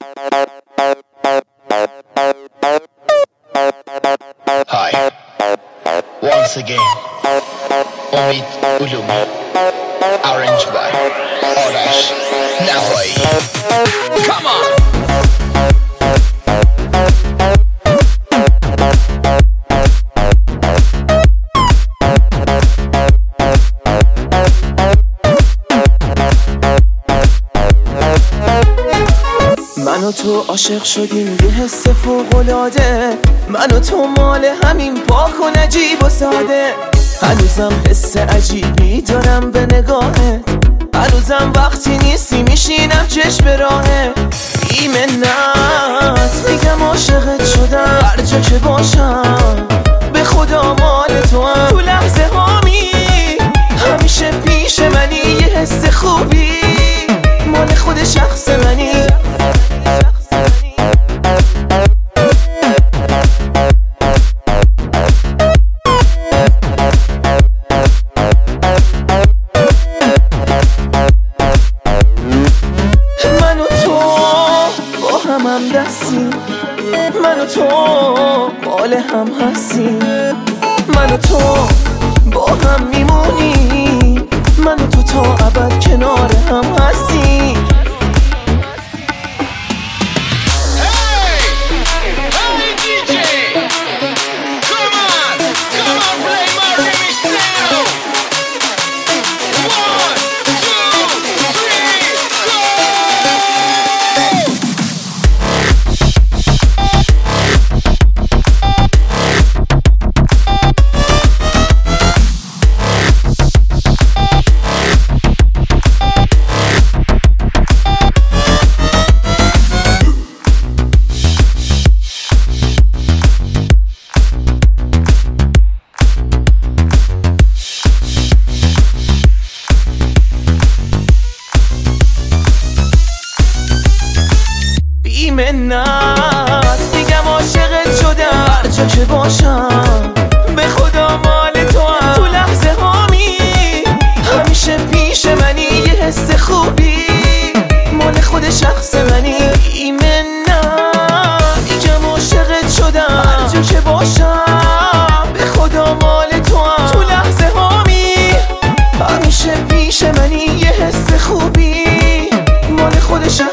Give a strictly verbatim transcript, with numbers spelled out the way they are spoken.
Hi, once again, Omid Ulumi, arranged by Arash Nahoi. Come on! من و تو عاشق شدیم یه حس فوق‌العاده، من و تو مال همین پاک و نجیب و ساده. هنوزم حس عجیبی دارم به نگاهه، هنوزم وقتی نیستی میشینم چشم به راهه. بی منت میگم عاشقت شدم، هر جا که باشم به خدا مال تو هم. تو لحظه هامی همیشه پیش منی، یه حس خوبی مال خود شخص منی. هم دستیم، من و تو مال هم هستیم، من و تو با هم میمونیم، من و تو تا ابد کنار هم هستیم. بی منت میگم عاشقت شدم، هر جا که باشم به خدا مال تو هم. تو لحظه هامی همیشه پیش منی، یه حس خوبی مال خود شخص منی. بی منت میگم عاشقت شدم، هر جا که باشم به خدا مال تو هم. تو لحظه هامی همیشه پیش منی، یه حس خوبی مال خود شخص